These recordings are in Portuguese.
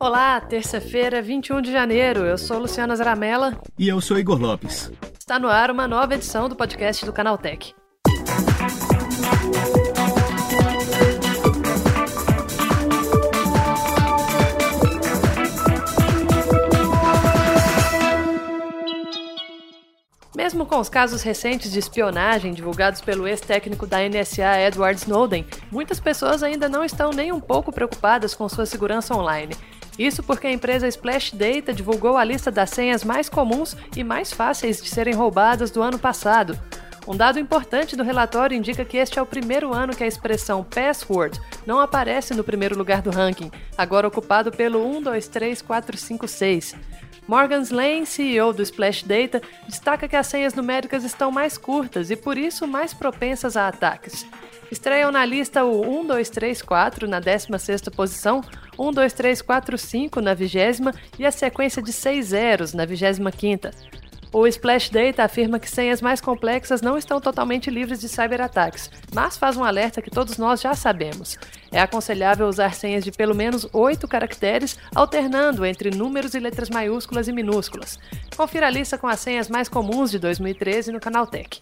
Olá, terça-feira, 21 de janeiro. Eu sou Luciana Zaramella. E eu sou Igor Lopes. Está no ar uma nova edição do podcast do Canaltech. Mesmo com os casos recentes de espionagem divulgados pelo ex-técnico da NSA, Edward Snowden, muitas pessoas ainda não estão nem um pouco preocupadas com sua segurança online. Isso porque a empresa Splash Data divulgou a lista das senhas mais comuns e mais fáceis de serem roubadas do ano passado. Um dado importante do relatório indica que este é o primeiro ano que a expressão password não aparece no primeiro lugar do ranking, agora ocupado pelo 123456. Morgan Lane, CEO do Splash Data, destaca que as senhas numéricas estão mais curtas e, por isso, mais propensas a ataques. Estreiam na lista o 1234 na 16ª posição, 12345 na 20ª e a sequência de 6 zeros na 25ª. O Splash Data afirma que senhas mais complexas não estão totalmente livres de cyberataques, mas faz um alerta que todos nós já sabemos. É aconselhável usar senhas de pelo menos 8 caracteres, alternando entre números e letras maiúsculas e minúsculas. Confira a lista com as senhas mais comuns de 2013 no Canaltech.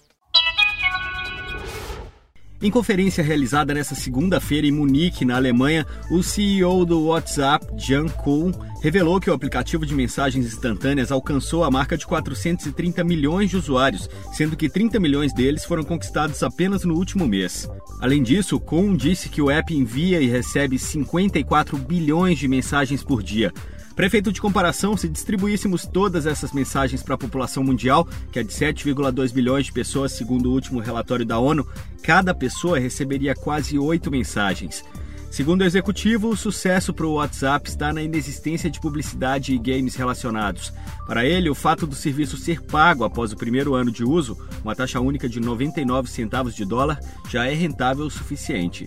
Em conferência realizada nesta segunda-feira em Munique, na Alemanha, o CEO do WhatsApp, Jan Koum, revelou que o aplicativo de mensagens instantâneas alcançou a marca de 430 milhões de usuários, sendo que 30 milhões deles foram conquistados apenas no último mês. Além disso, Koum disse que o app envia e recebe 54 bilhões de mensagens por dia. Para efeito de comparação, se distribuíssemos todas essas mensagens para a população mundial, que é de 7,2 bilhões de pessoas, segundo o último relatório da ONU, cada pessoa receberia quase 8 mensagens. Segundo o executivo, o sucesso para o WhatsApp está na inexistência de publicidade e games relacionados. Para ele, o fato do serviço ser pago após o primeiro ano de uso, uma taxa única de 99 centavos de dólar, já é rentável o suficiente.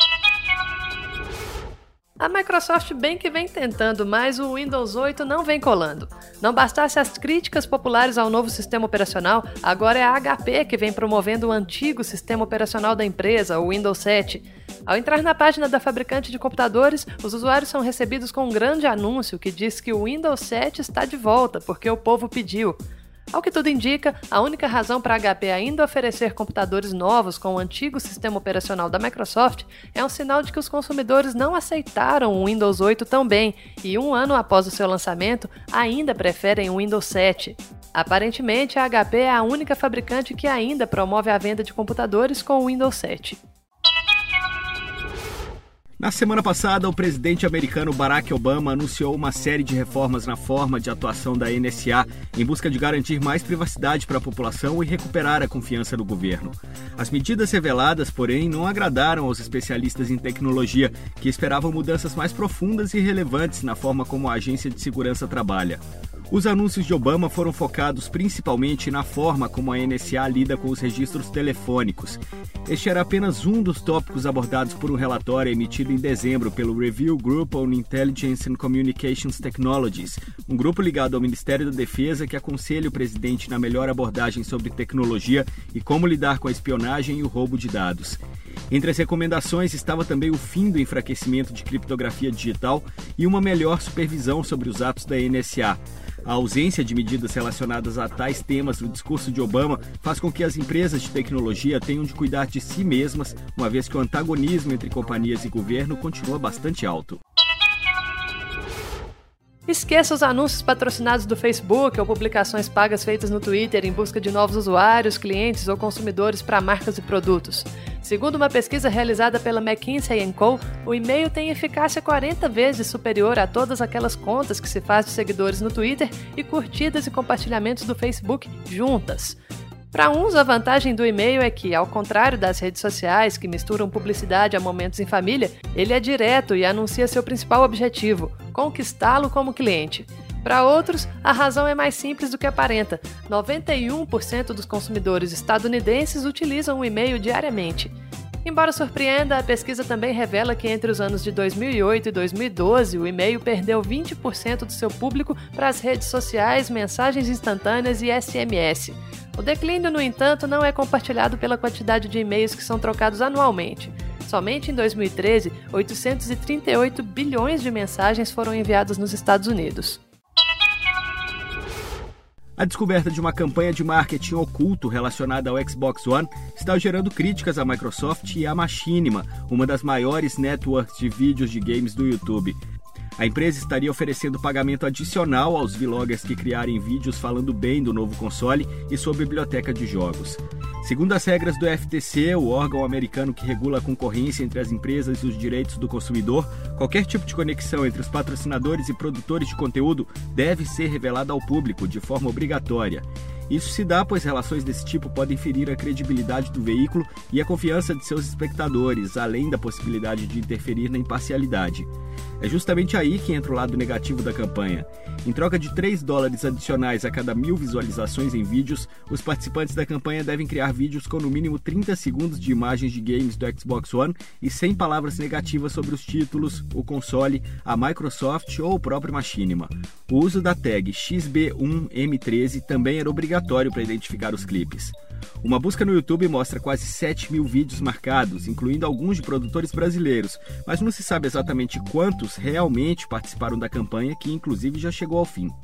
A Microsoft bem que vem tentando, mas o Windows 8 não vem colando. Não bastasse as críticas populares ao novo sistema operacional, agora é a HP que vem promovendo o antigo sistema operacional da empresa, o Windows 7. Ao entrar na página da fabricante de computadores, os usuários são recebidos com um grande anúncio que diz que o Windows 7 está de volta, porque o povo pediu. Ao que tudo indica, a única razão para a HP ainda oferecer computadores novos com o antigo sistema operacional da Microsoft é um sinal de que os consumidores não aceitaram o Windows 8 tão bem e, um ano após o seu lançamento, ainda preferem o Windows 7. Aparentemente, a HP é a única fabricante que ainda promove a venda de computadores com o Windows 7. Na semana passada, o presidente americano Barack Obama anunciou uma série de reformas na forma de atuação da NSA em busca de garantir mais privacidade para a população e recuperar a confiança no governo. As medidas reveladas, porém, não agradaram aos especialistas em tecnologia, que esperavam mudanças mais profundas e relevantes na forma como a agência de segurança trabalha. Os anúncios de Obama foram focados principalmente na forma como a NSA lida com os registros telefônicos. Este era apenas um dos tópicos abordados por um relatório emitido em dezembro pelo Review Group on Intelligence and Communications Technologies, um grupo ligado ao Ministério da Defesa que aconselha o presidente na melhor abordagem sobre tecnologia e como lidar com a espionagem e o roubo de dados. Entre as recomendações estava também o fim do enfraquecimento de criptografia digital e uma melhor supervisão sobre os atos da NSA. A ausência de medidas relacionadas a tais temas no discurso de Obama faz com que as empresas de tecnologia tenham de cuidar de si mesmas, uma vez que o antagonismo entre companhias e governo continua bastante alto. Esqueça os anúncios patrocinados do Facebook ou publicações pagas feitas no Twitter em busca de novos usuários, clientes ou consumidores para marcas e produtos. Segundo uma pesquisa realizada pela McKinsey & Co., o e-mail tem eficácia 40 vezes superior a todas aquelas contas que se faz de seguidores no Twitter e curtidas e compartilhamentos do Facebook juntas. Para uns, a vantagem do e-mail é que, ao contrário das redes sociais que misturam publicidade a momentos em família, ele é direto e anuncia seu principal objetivo: conquistá-lo como cliente. Para outros, a razão é mais simples do que aparenta. 91% dos consumidores estadunidenses utilizam o e-mail diariamente. Embora surpreenda, a pesquisa também revela que entre os anos de 2008 e 2012, o e-mail perdeu 20% do seu público para as redes sociais, mensagens instantâneas e SMS. O declínio, no entanto, não é compartilhado pela quantidade de e-mails que são trocados anualmente. Somente em 2013, 838 bilhões de mensagens foram enviadas nos Estados Unidos. A descoberta de uma campanha de marketing oculto relacionada ao Xbox One está gerando críticas à Microsoft e à Machinima, uma das maiores networks de vídeos de games do YouTube. A empresa estaria oferecendo pagamento adicional aos vloggers que criarem vídeos falando bem do novo console e sua biblioteca de jogos. Segundo as regras do FTC, o órgão americano que regula a concorrência entre as empresas e os direitos do consumidor, qualquer tipo de conexão entre os patrocinadores e produtores de conteúdo deve ser revelada ao público de forma obrigatória. Isso se dá pois relações desse tipo podem ferir a credibilidade do veículo e a confiança de seus espectadores, além da possibilidade de interferir na imparcialidade. É justamente aí que entra o lado negativo da campanha. Em troca de $3 adicionais a cada 1.000 visualizações em vídeos, os participantes da campanha devem criar vídeos com no mínimo 30 segundos de imagens de games do Xbox One e sem palavras negativas sobre os títulos, o console, a Microsoft ou o próprio Machinima. O uso da tag XB1M13 também era obrigatório para identificar os clipes. Uma busca no YouTube mostra quase 7.000 vídeos marcados, incluindo alguns de produtores brasileiros, mas não se sabe exatamente quantos realmente participaram da campanha, que inclusive já chegou ao fim.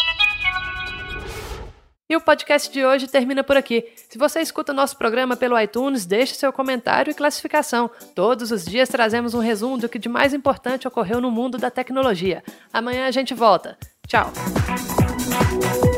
E o podcast de hoje termina por aqui. Se você escuta nosso programa pelo iTunes, deixe seu comentário e classificação. Todos os dias trazemos um resumo do que de mais importante ocorreu no mundo da tecnologia. Amanhã a gente volta. Tchau!